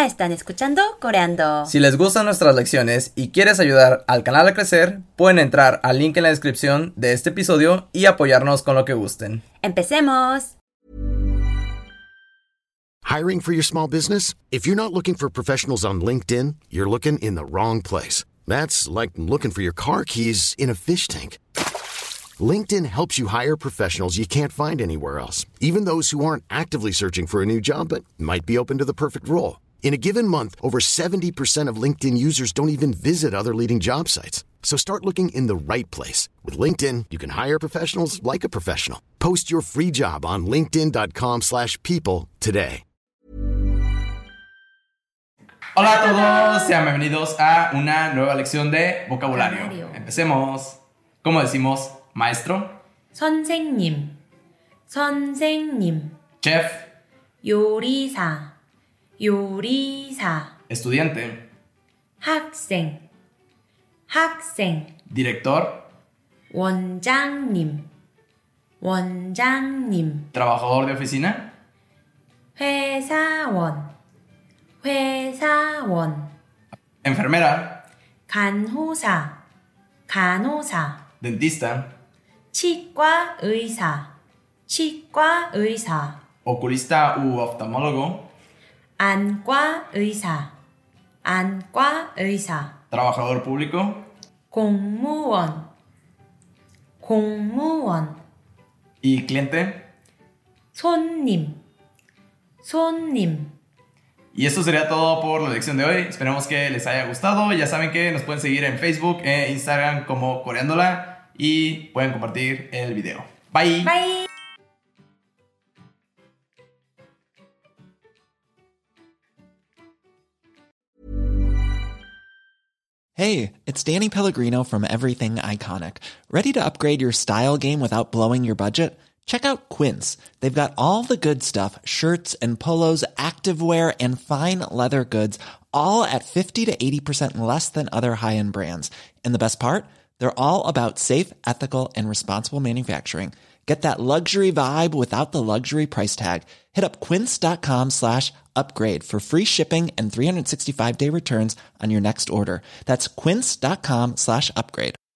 están escuchando Coreando. Si les gustan nuestras lecciones y quieres ayudar al canal a crecer, pueden entrar al link en la descripción de este episodio y apoyarnos con lo que gusten. ¡Empecemos! Hiring for your small business? If you're not looking for professionals on LinkedIn, you're looking in the wrong place. That's like looking for your car keys in a fish tank. LinkedIn helps you hire professionals you can't find anywhere else, even those who aren't actively searching for a new job but might be open to the perfect role. In a given month, over 70% of LinkedIn users don't even visit other leading job sites. So start looking in the right place. With LinkedIn, you can hire professionals like a professional. Post your free job on linkedin.com/people today. Hola a todos, sean bienvenidos a una nueva lección de vocabulario. Empecemos. ¿Cómo decimos maestro? 선생님, 선생님. Chef. 요리사, 요리사. Estudiante. 학생, 학생. Director. 원장님, 원장님. Trabajador de oficina. 회사원, 회사원. Enfermera. 간호사, 간호사. Dentista. 치과 의사, 치과 의사. Oculista u oftalmólogo. 안과 의사, 안과 의사. Trabajador público. 공무원, 공무원. Y cliente. 손님, 손님. Y eso sería todo por la lección de hoy. Esperemos que les haya gustado. Ya saben que nos pueden seguir en Facebook e Instagram como Coreándola y pueden compartir el video. Bye. Bye. Hey, it's Danny Pellegrino from Everything Iconic. Ready to upgrade your style game without blowing your budget? Check out Quince. They've got all the good stuff, shirts and polos, activewear, and fine leather goods, all at 50 to 80% less than other high-end brands. And the best part? They're all about safe, ethical, and responsible manufacturing. Get that luxury vibe without the luxury price tag. Hit up quince.com/upgrade for free shipping and 365-day returns on your next order. That's quince.com/upgrade.